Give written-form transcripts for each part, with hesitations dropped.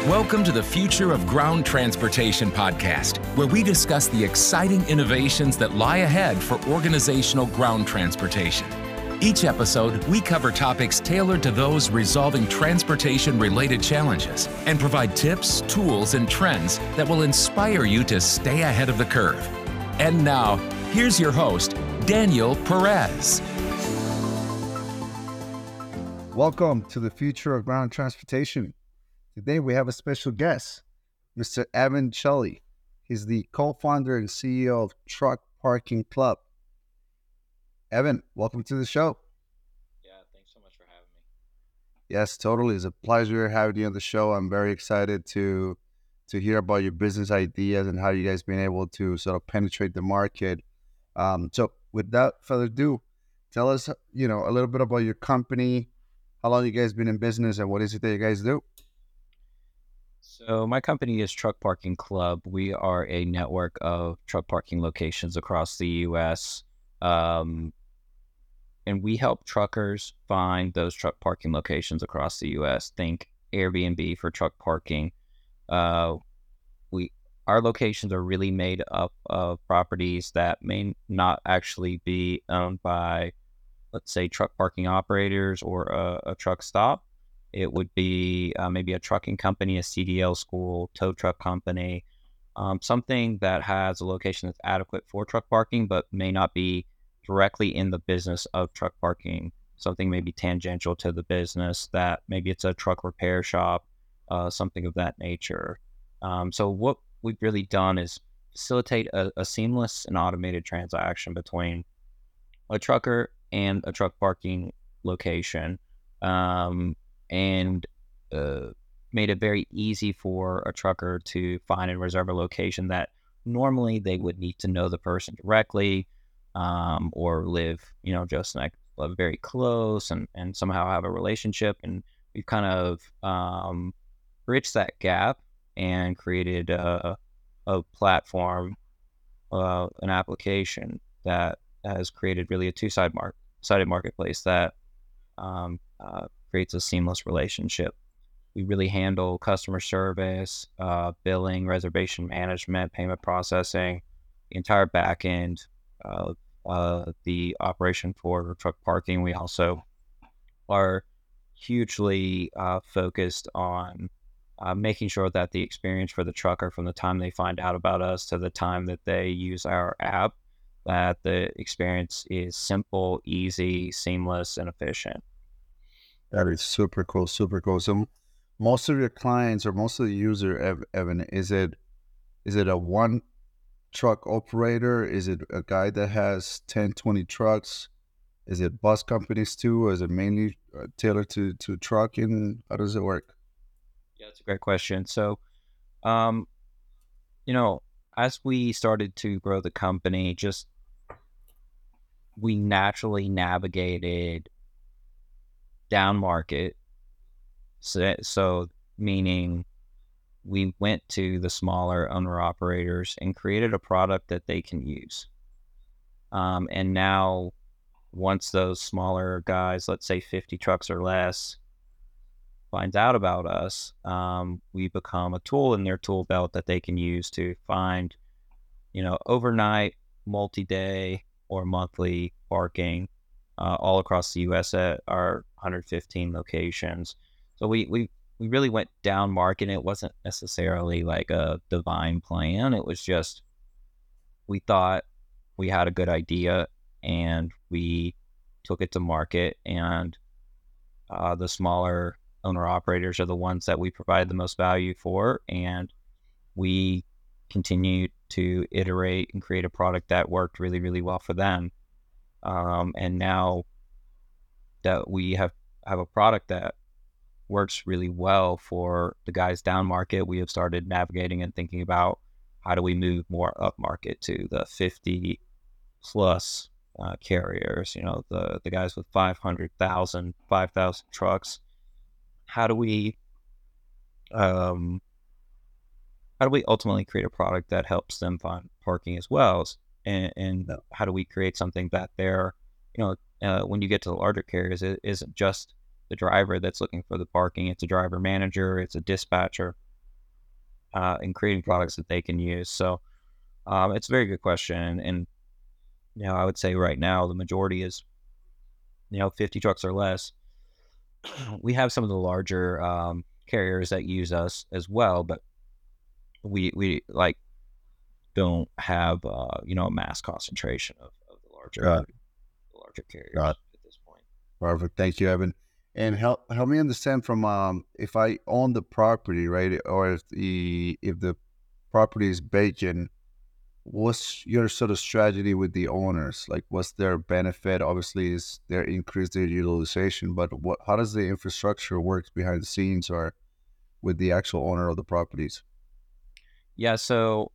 Welcome to the Future of Ground Transportation podcast, where we discuss the exciting innovations that lie ahead for organizational ground transportation. Each episode, we cover topics tailored to those resolving transportation-related challenges and provide tips, tools, and trends that will inspire you to stay ahead of the curve. And now, here's your host, Daniel Perez. Welcome to the Future of Ground Transportation. Today we have a special guest, Mr. Evan Shelley. He's the co-founder and CEO of Truck Parking Club. Evan, welcome to the show. Yeah, thanks so much for having me. Yes, totally. It's a pleasure having you on the show. I'm very excited to hear about your business ideas and how you guys been able to sort of penetrate the market. So without further ado, tell us, a little bit about your company, how long you guys been in business, and what is it that you guys do? So my company is Truck Parking Club. We are a network of truck parking locations across the U.S. And we help truckers find those truck parking locations across the U.S. Think Airbnb for truck parking. Our locations are really made up of properties that may not actually be owned by, let's say, truck parking operators or a truck stop. It would be maybe a trucking company, a CDL school, tow truck company, something that has a location that's adequate for truck parking, but may not be directly in the business of truck parking. Something maybe tangential to the business, that maybe it's a truck repair shop, something of that nature. So what we've really done is facilitate a seamless and automated transaction between a trucker and a truck parking location. And made it very easy for a trucker to find and reserve a location that normally they would need to know the person directly, or live, just very close and somehow have a relationship. And we've kind of bridged that gap and created a platform, an application that has created really a two-sided marketplace that creates a seamless relationship. We really handle customer service, billing, reservation management, payment processing, the entire back end of the operation for truck parking. We also are hugely focused on making sure that the experience for the trucker, from the time they find out about us to the time that they use our app, that the experience is simple, easy, seamless, and efficient. That is super cool, super cool. So most of your clients or most of the user, Evan, is it a one truck operator? Is it a guy that has 10, 20 trucks? Is it bus companies too? Or is it mainly tailored to trucking? How does it work? Yeah, that's a great question. So, as we started to grow the company, we naturally navigated down market. So meaning we went to the smaller owner operators and created a product that they can use. And now once those smaller guys, let's say 50 trucks or less, finds out about us, we become a tool in their tool belt that they can use to find, overnight, multi-day, or monthly parking all across the U.S. at our 115 locations. So we really went down market. It wasn't necessarily like a divine plan. It was just, we thought we had a good idea and we took it to market, and the smaller owner operators are the ones that we provide the most value for, and we continued to iterate and create a product that worked really, really well for them. And now that we have a product that works really well for the guys down market, we have started navigating and thinking about how do we move more up market to the 50 plus carriers, the guys with 500,000 trucks. How do we ultimately create a product that helps them find parking as well? And how do we create something that they're, when you get to the larger carriers, it isn't just the driver that's looking for the parking. It's a driver manager, it's a dispatcher, and creating products that they can use. So it's a very good question. And, I would say right now the majority is, 50 trucks or less. We have some of the larger carriers that use us as well, but we like don't have a mass concentration of the Got it. larger Got carriers it. at this point. Perfect. Thank you, Evan. And help me understand from if I own the property, right, or if the property is vacant, what's your sort of strategy with the owners? Like, what's their benefit? Obviously, is their increase their utilization, but how does the infrastructure work behind the scenes or with the actual owner of the properties? Yeah, so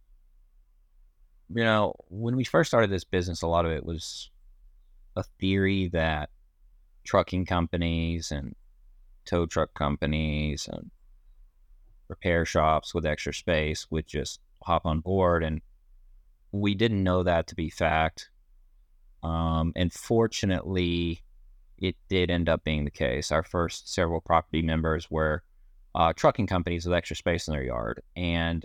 when we first started this business, a lot of it was a theory that trucking companies and tow truck companies and repair shops with extra space would just hop on board, and we didn't know that to be fact. And fortunately, it did end up being the case. Our first several property members were trucking companies with extra space in their yard, and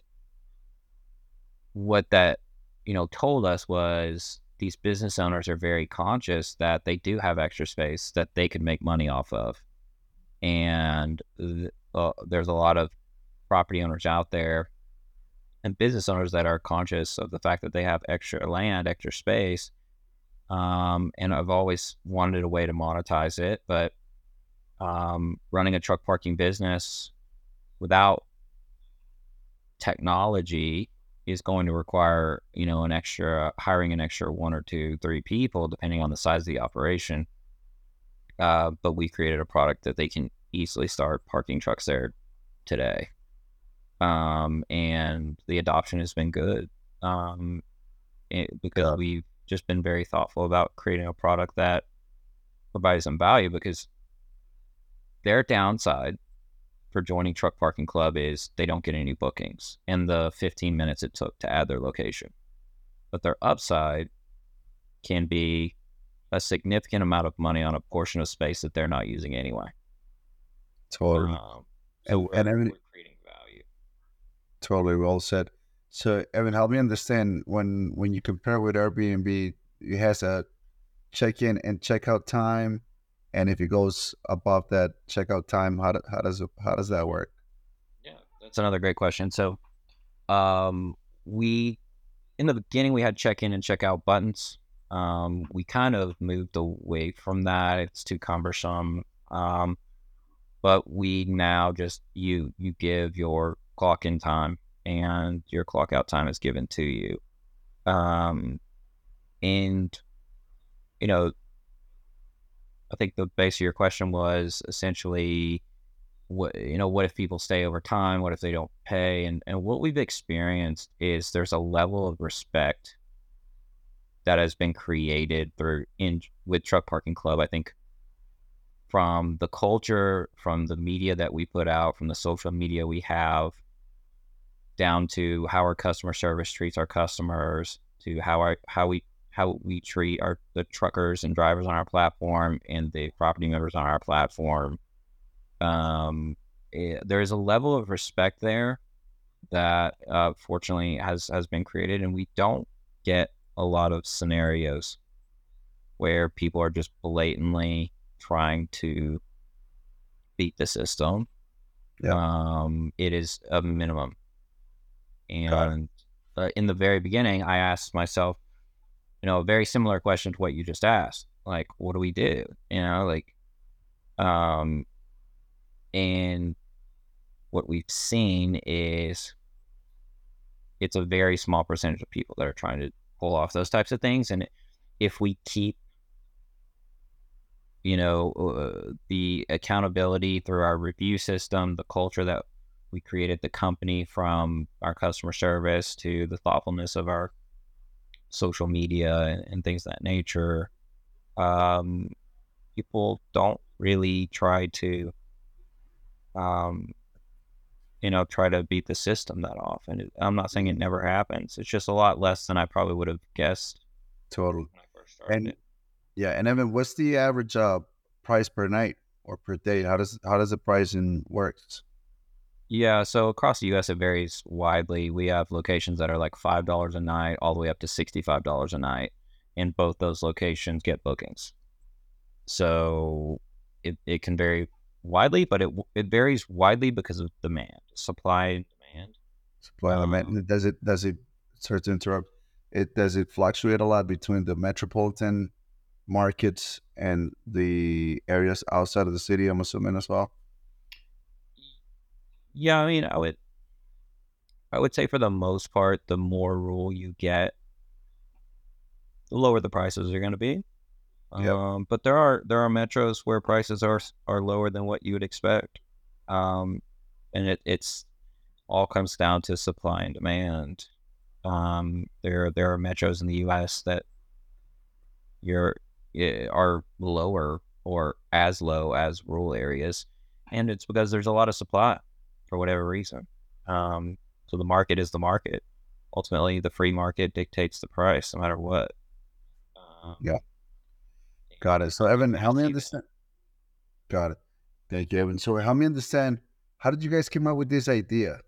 what that told us was these business owners are very conscious that they do have extra space that they could make money off of, and there's a lot of property owners out there and business owners that are conscious of the fact that they have extra land, extra space. And I've always wanted a way to monetize it, but running a truck parking business without technology is going to require, hiring an extra 1 or 2, 3 people, depending on the size of the operation. But we created a product that they can easily start parking trucks there today. And the adoption has been good. Because we've just been very thoughtful about creating a product that provides them value, because their downside for joining Truck Parking Club is they don't get any bookings and the 15 minutes it took to add their location. But their upside can be a significant amount of money on a portion of space that they're not using anyway. Totally. So And Evan, we're creating value. totally well said. So, Evan, help me understand when you compare with Airbnb, it has a check-in and check-out time, and if it goes above that checkout time, how does that work? Yeah, that's another great question. So, we in the beginning we had check-in and check-out buttons. We kind of moved away from that. It's too cumbersome. But we now just you give your clock in time and your clock out time is given to you. And I think the base of your question was essentially what if people stay over time? What if they don't pay? And what we've experienced is there's a level of respect that has been created with Truck Parking Club. I think from the culture, from the media that we put out, from the social media we have, down to how our customer service treats our customers, to how we treat the truckers and drivers on our platform and the property members on our platform. There's a level of respect there that fortunately has been created, and we don't get a lot of scenarios where people are just blatantly trying to beat the system. Yeah. It is a minimum. And in the very beginning, I asked myself, a very similar question to what you just asked. Like, what do we do? And what we've seen is it's a very small percentage of people that are trying to pull off those types of things. And if we keep, the accountability through our review system, the culture that we created the company, from our customer service to the thoughtfulness of our social media and things of that nature, people don't really try to, try to beat the system that often. I'm not saying it never happens. It's just a lot less than I probably would have guessed Totally. when I first started And it. yeah, and Evan, what's the average price per night or per day? How does the pricing works? Yeah, so across the U.S. it varies widely. We have locations that are like $5 a night, all the way up to $65 a night, and both those locations get bookings. So it can vary widely, but it varies widely because of demand, supply and demand. Supply and demand. Does it sorry to interrupt. Does it fluctuate a lot between the metropolitan markets and the areas outside of the city, I'm assuming, as well? Yeah, I mean, I would say for the most part, the more rural you get, the lower the prices are going to be. Yep. But there are metros where prices are lower than what you would expect, and it's all comes down to supply and demand. There are metros in the U.S. that you're are lower or as low as rural areas, and it's because there's a lot of supply for whatever reason. So the market is the market. Ultimately, the free market dictates the price, no matter what. Um, Yeah. Got it. So and Evan, you kind help of me see that. understand. Got it. Thank you, Evan. So help me understand. How did you guys come up with this idea?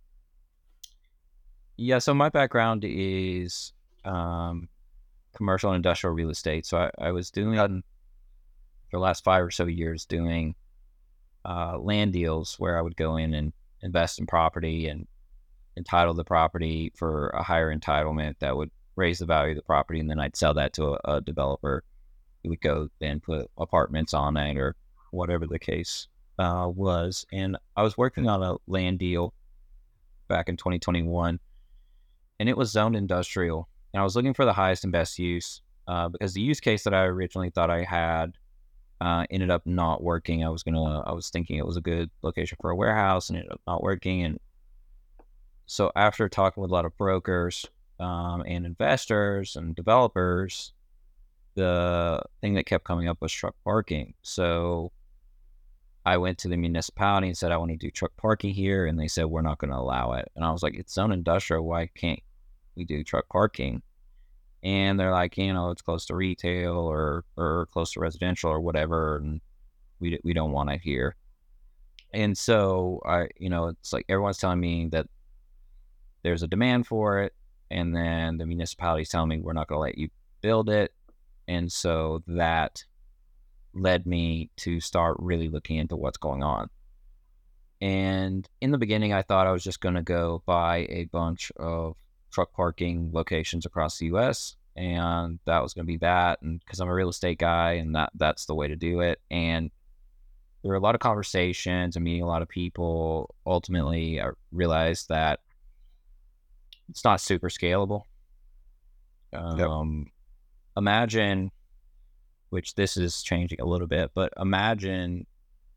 Yeah. So my background is um, commercial and industrial real estate. So I was doing for the last 5 or so years doing land deals where I would go in and invest in property and entitle the property for a higher entitlement that would raise the value of the property, and then I'd sell that to a developer who would go then put apartments on it or whatever the case was. And I was working on a land deal back in 2021, and it was zoned industrial. And I was looking for the highest and best use because the use case that I originally thought I had ended up not working. I was thinking it was a good location for a warehouse, and it ended up not working. And so after talking with a lot of brokers and investors and developers, the thing that kept coming up was truck parking. So I went to the municipality and said, I want to do truck parking here. And they said, we're not going to allow it. And I was like, it's zone industrial. Why can't we do truck parking? And they're like, it's close to retail or close to residential or whatever. And we don't want it here. And so it's like everyone's telling me that there's a demand for it. And then the municipality's telling me we're not going to let you build it. And so that led me to start really looking into what's going on. And in the beginning, I thought I was just going to go buy a bunch of truck parking locations across the US, and that was going to be that. And because I'm a real estate guy, and that's the way to do it. And there were a lot of conversations and meeting a lot of people. Ultimately, I realized that it's not super scalable. Yep. Imagine, which this is changing a little bit, but imagine,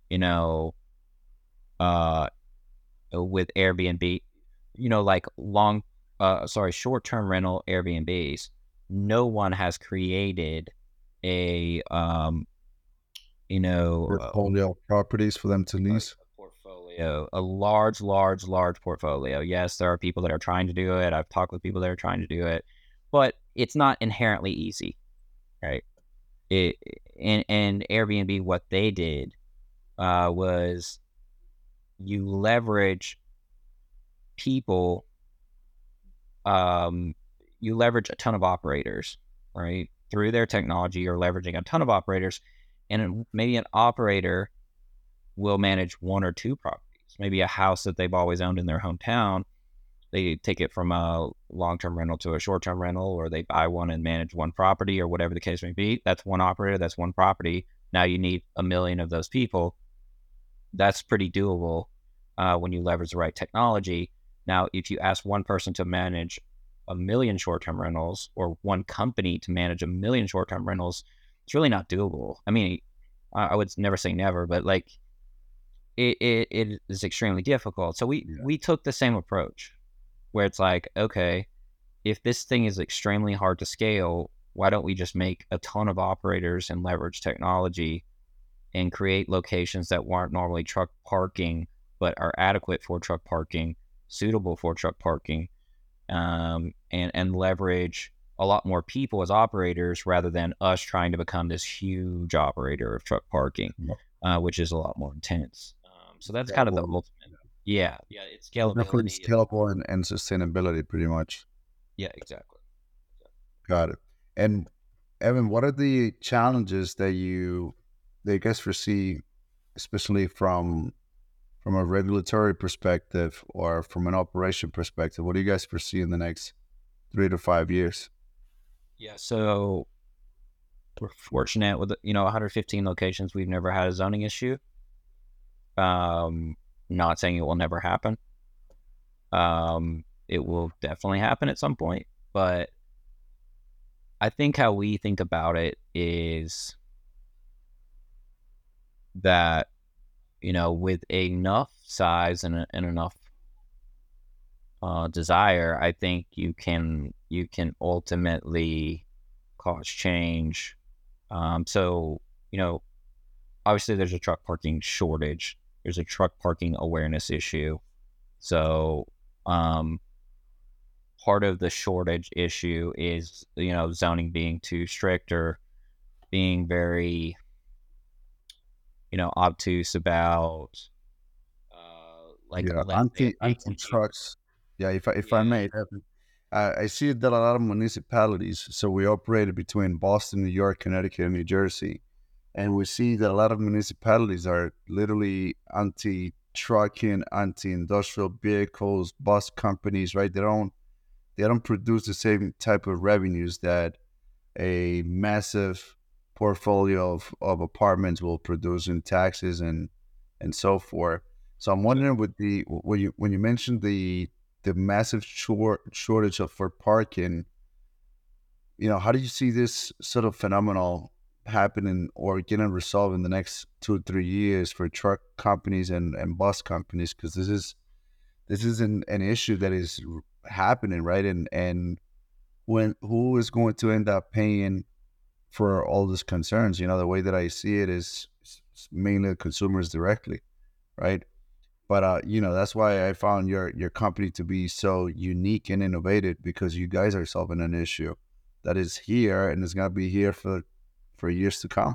with Airbnb, like short-term rental Airbnbs, no one has created a, Portfolio properties for them to lease. portfolio, a large, large, large portfolio. Yes, there are people that are trying to do it. I've talked with people that are trying to do it, but it's not inherently easy, right? And Airbnb, what they did was you leverage people, you leverage a ton of operators, right? Through their technology, you're leveraging a ton of operators, and maybe an operator will manage one or two properties, maybe a house that they've always owned in their hometown. They take it from a long-term rental to a short-term rental, or they buy one and manage one property, or whatever the case may be. That's one operator, that's one property. Now you need 1 million of those people. That's pretty doable when you leverage the right technology. Now, if you ask one person to manage 1 million short-term rentals, or one company to manage 1 million short-term rentals, it's really not doable. I mean, I would never say never, but like it is extremely difficult. So we took the same approach, where it's like, okay, if this thing is extremely hard to scale, why don't we just make a ton of operators and leverage technology and create locations that weren't normally truck parking, but are adequate for truck parking, suitable for truck parking, and leverage a lot more people as operators rather than us trying to become this huge operator of truck parking, which is a lot more intense. So that's kind of the ultimate. Yeah, it's Definitely scalability. scalable and sustainability, pretty much. Yeah, exactly. Got it. And Evan, what are the challenges that you guys foresee, especially from a regulatory perspective or from an operation perspective? What do you guys foresee in the next 3 to 5 years? Yeah, so we're fortunate with 115 locations. We've never had a zoning issue. Not saying it will never happen. It will definitely happen at some point, but I think how we think about it is that, with enough size and enough desire, I think you can ultimately cause change. So, obviously there's a truck parking shortage. There's a truck parking awareness issue. So, um, part of the shortage issue is, zoning being too strict or being very, obtuse about, like Yeah, let's say a anti basic use. trucks. Yeah, if I Yeah. may, Evan, I see that a lot of municipalities. So we operated between Boston, New York, Connecticut, and New Jersey, and we see that a lot of municipalities are literally anti-trucking, anti-industrial vehicles, bus companies. Right? They don't produce the same type of revenues that a massive portfolio of apartments will produce in taxes and so forth. So I'm wondering with the when you mentioned the massive shortage of for parking, how do you see this sort of phenomenon happening or getting resolved in the next 2 or 3 years for truck companies and bus companies? Because this is an issue that is happening, right? And when who is going to end up paying for all these concerns? The way that I see it is mainly the consumers directly, right? But that's why I found your company to be so unique and innovative because you guys are solving an issue that is here and is gonna be here for years to come.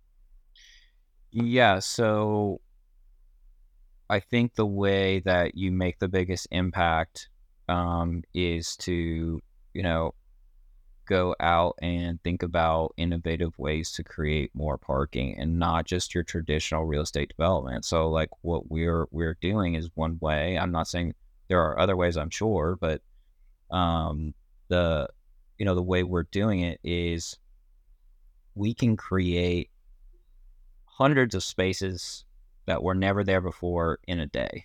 Yeah, so I think the way that you make the biggest impact, is to, you know, go out and think about innovative ways to create more parking and not just your traditional real estate development. So like what we're doing is one way. I'm not saying there are other ways, I'm sure, but um the the way we're doing it is we can create hundreds of spaces that were never there before in a day.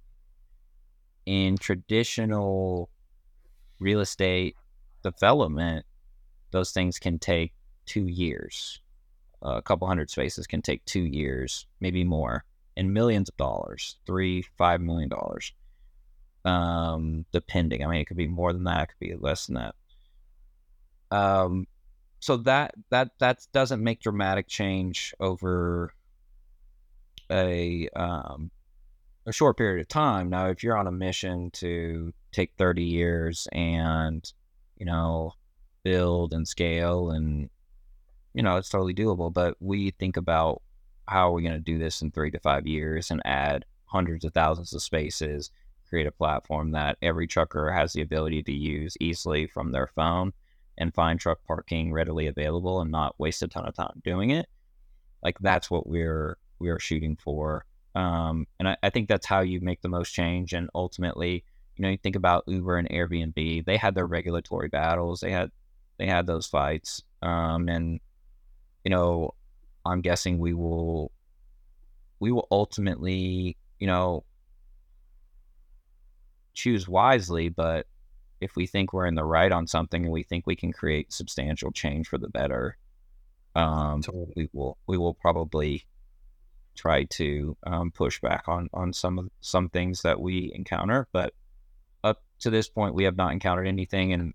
In traditional real estate development, those things can take 2 years. A couple hundred spaces can take 2 years, maybe more, and millions of dollars, $3, $5 million, depending. I mean, it could be more than that, it could be less than that. Um, so that doesn't make dramatic change over a um, a short period of time. Now, if you're on a mission to take 30 years and you know build and scale and it's totally doable, but we think about how are we going to do this in 3 to 5 years and add hundreds of thousands of spaces, create a platform that every trucker has the ability to use easily from their phone and find truck parking readily available and not waste a ton of time doing it. Like that's what we're shooting for. And I think that's how you make the most change. And ultimately, you think about Uber and Airbnb, they had their regulatory battles. They had those fights. And you know, I'm guessing we will ultimately, choose wisely, but if we think we're in the right on something and we think we can create substantial change for the better, Totally. we will probably try to push back on some things that we encounter. But up to this point, we have not encountered anything, and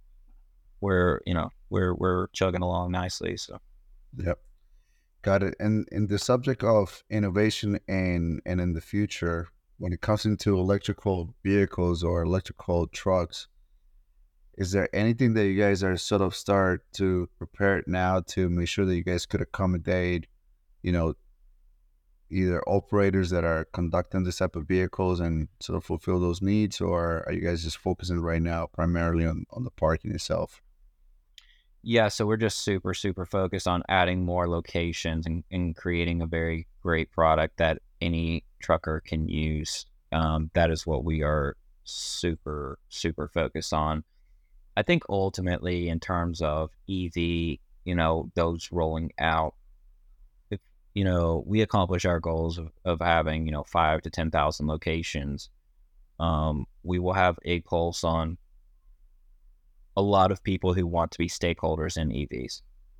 we're chugging along nicely. So. Yep. Got it. And in the subject of innovation and in the future, when it comes into electrical vehicles or electrical trucks, is there anything that you guys are sort of start to prepare now to make sure that you guys could accommodate, you know, either operators that are conducting this type of vehicles and sort of fulfill those needs, or are you guys just focusing right now primarily on the parking itself? Yeah, so we're just super, super focused on adding more locations and creating a very great product that any trucker can use. That is what we are super, super focused on. I think ultimately, in terms of EV, those rolling out, if, we accomplish our goals of having, 5 to 10,000 locations, we will have a pulse on a lot of people who want to be stakeholders in EVs.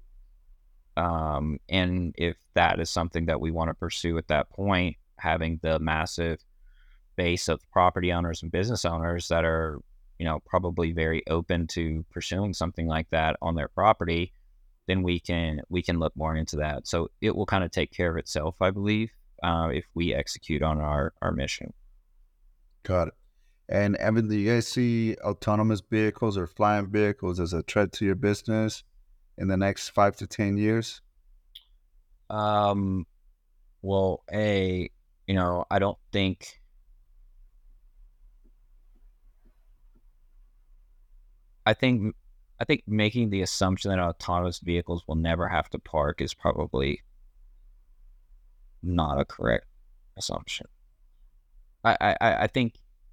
And if that is something that we want to pursue at that point, having the massive base of property owners and business owners that are, probably very open to pursuing something like that on their property, then we can look more into that. So it will kind of take care of itself, I believe, if we execute on our mission. Got it. And Evan, do you guys see autonomous vehicles or flying vehicles as a threat to your business in the next 5 to 10 years? Well, I don't think. I think making the assumption that autonomous vehicles will never have to park is probably not a correct assumption. I think,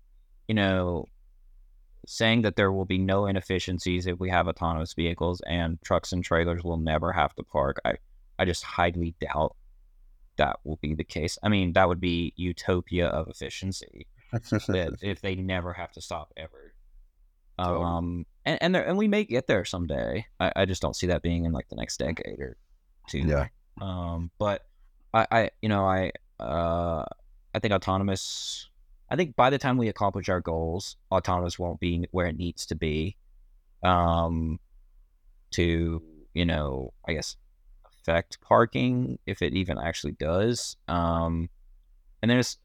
saying that there will be no inefficiencies if we have autonomous vehicles and trucks and trailers will never have to park, I just highly doubt that will be the case. I mean, that would be utopia of efficiency that if they never have to stop ever. Totally. And we may get there someday. I just don't see that being in like the next decade or two. Yeah. But I think autonomous. I think by the time we accomplish our goals, autonomous won't be where it needs to be. To I guess affect parking if it even actually does. And there's,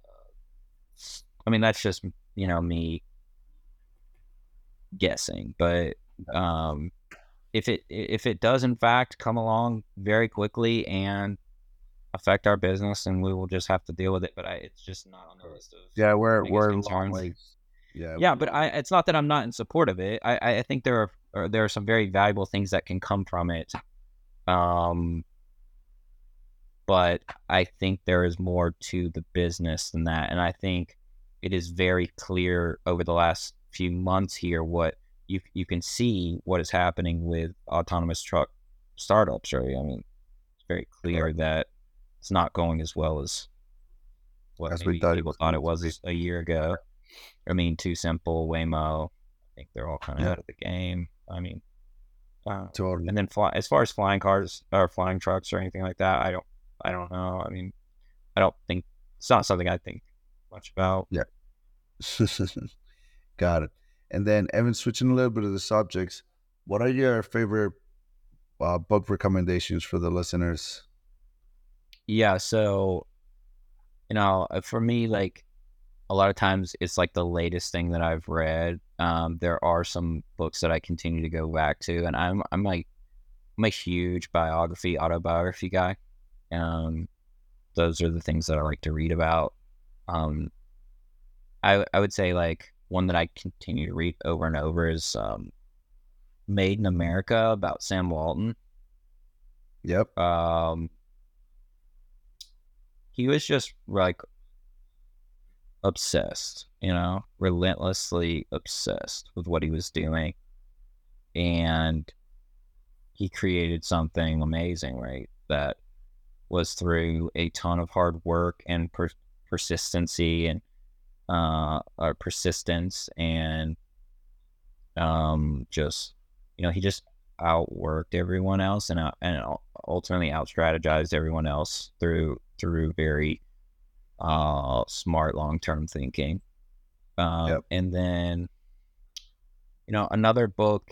I mean, that's just me guessing, but if it does in fact come along very quickly and affect our business, and we will just have to deal with it. But it's just not on the list of Yeah, we're biggest a long concerns. ways. Yeah. Yeah, but it's not that I'm not in support of it. I think there are some very valuable things that can come from it. But I think there is more to the business than that, and I think it is very clear over the last few months here what you can see what is happening with autonomous truck startups. Right? I mean, it's very clear that it's not going as well as what As we maybe thought it people was thought going it to be. was a year ago. I mean, Too Simple, Waymo, I think they're all kind of Yeah, out of the game. I mean, totally. and then as far as flying cars or flying trucks or anything like that, I don't know. I mean, I don't think it's not something I think much about. Yeah. Got it. And then, Evan, switching a little bit of the subjects, what are your favorite book recommendations for the listeners? Yeah, so for me, like a lot of times it's like the latest thing that I've read. There are some books that I continue to go back to, and I'm a huge autobiography guy. Those are the things that I like to read about. Um, I would say like one that I continue to read over and over is Made in America about Sam Walton. Yep. He was just like obsessed, relentlessly obsessed with what he was doing, and he created something amazing, right? That was through a ton of hard work and persistency and persistence and just he just outworked everyone else and ultimately out strategized everyone else through very smart long-term thinking. Yep. And then another book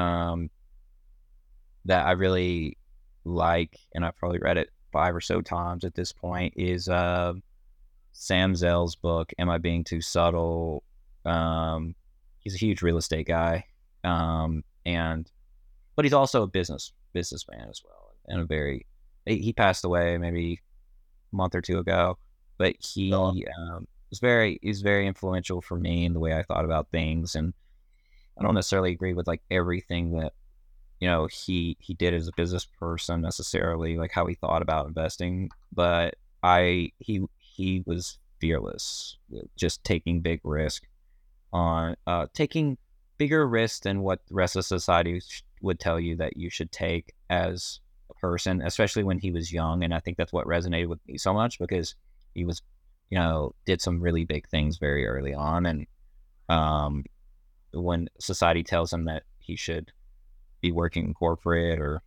that I really like, and I've probably read it 5 or so times at this point, is Sam Zell's book, Am I Being Too Subtle? He's a huge real estate guy, but he's also a businessman as well, and he passed away maybe month or two ago, but he he's very influential for me in the way I thought about things. And I don't necessarily agree with like everything that, he did as a business person necessarily, like how he thought about investing, but he was fearless, just taking big risk on taking bigger risk than what the rest of society would tell you that you should take as a person, especially when he was young. And I think that's what resonated with me so much, because he was, did some really big things very early on. And when society tells him that he should be working in corporate or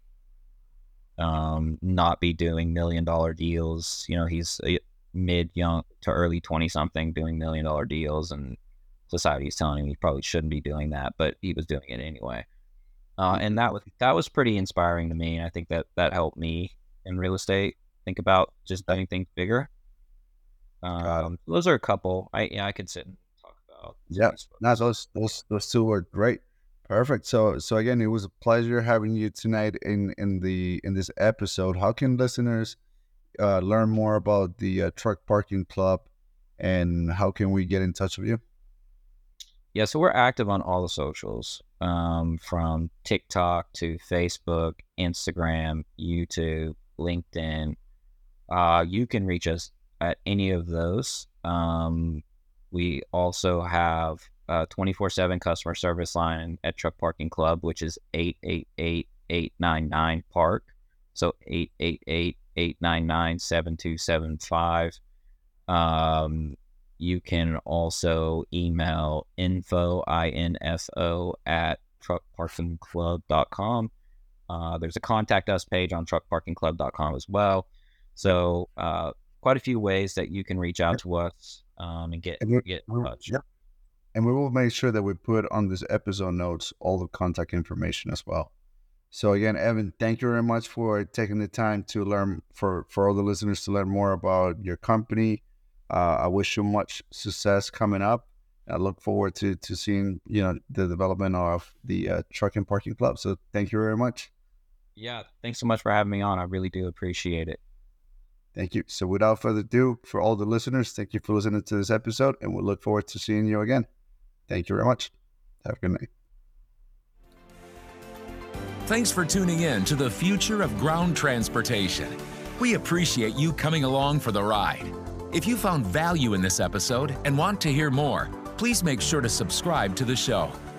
not be doing $1 million deals, he's a young to early 20 something doing $1 million deals, and society is telling him he probably shouldn't be doing that, but he was doing it anyway. And that was pretty inspiring to me. And I think that helped me in real estate think about just doing things bigger. Those are a couple. I could sit and talk about. Yeah, no, those two were great, perfect. So again, it was a pleasure having you tonight in this episode. How can listeners learn more about the Truck Parking Club, and how can we get in touch with you? Yeah, so we're active on all the socials, from TikTok to Facebook, Instagram, YouTube, LinkedIn. You can reach us at any of those. We also have a 24/7 customer service line at Truck Parking Club, which is 888-899-PARK. So 888-899-7275. You can also email info at truckparkingclub.com. There's a contact us page on truckparkingclub.com as well. So quite a few ways that you can reach out to us and get in touch. Yep. And we will make sure that we put on this episode notes all the contact information as well. So again, Evan, thank you very much for taking the time to learn, for all the listeners to learn more about your company. I wish you much success coming up. I look forward to seeing the development of the Truck Parking Club. So thank you very much. Yeah, thanks so much for having me on. I really do appreciate it. Thank you. So without further ado, for all the listeners, thank you for listening to this episode, and we'll look forward to seeing you again. Thank you very much. Have a good night. Thanks for tuning in to the future of ground transportation. We appreciate you coming along for the ride. If you found value in this episode and want to hear more, please make sure to subscribe to the show.